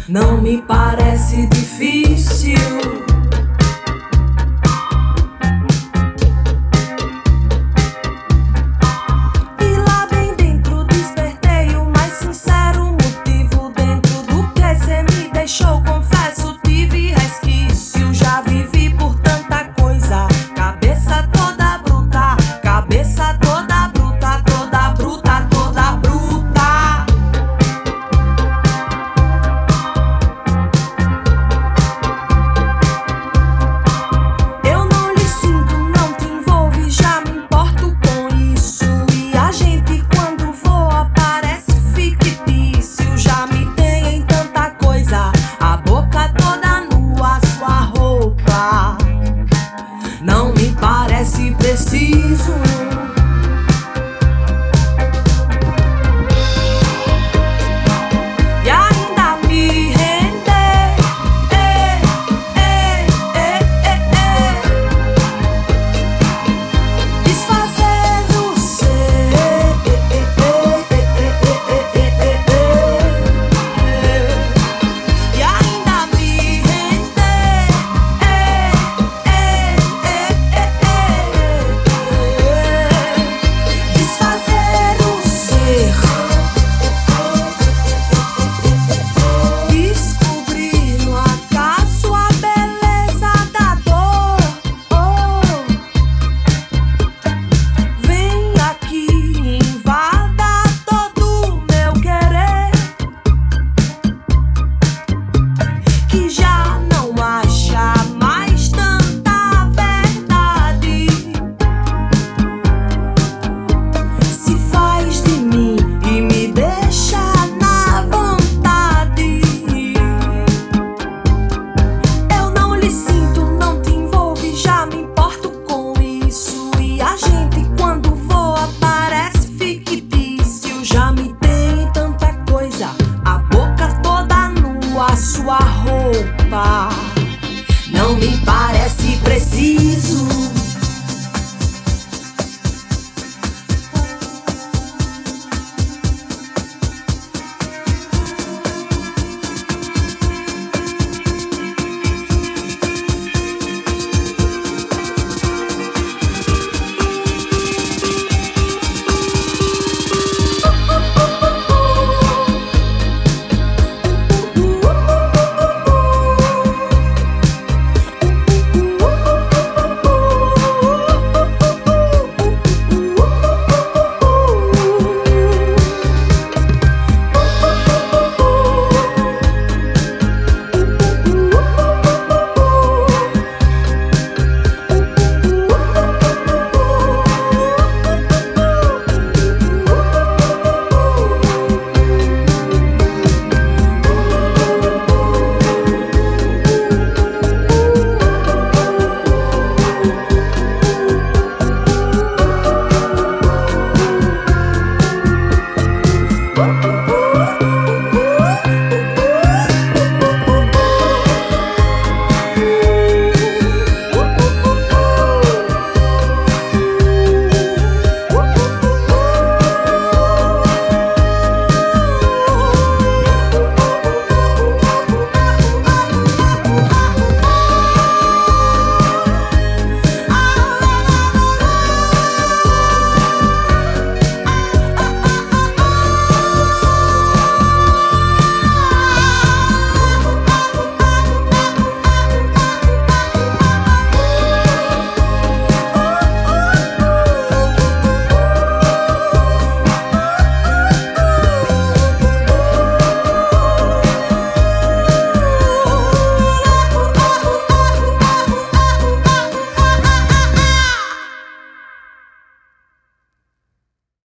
Não me parece difícil. E lá bem dentro despertei o mais sincero motivo. Dentro do que cê me deixou, confesso, tive resquício. Já vivi por tanta coisa, cabeça toda bruta, cabeça toda bruta, toda bruta, toda bruta. Eu não lhe sinto, não te envolve, já me importo com isso. E a gente quando voa parece fictício. Já me tem em tanta coisa, a boca toda nua, sua roupa não me parece preciso. E ainda me render, desfazer o ser, e ainda me render, desfazer o ser, descobrir no acaso a beleza da dor. Vem aqui, invada todo o meu querer, que já não acha mais tanta verdade. Se faz de mim e me deixa na vontade. Eu não lhe sinto, não te envolve, já me importo com isso. E a gente quando voa parece fictício. Já me tem tanta coisa, a boca toda nua, sua roupa não me parece preciso.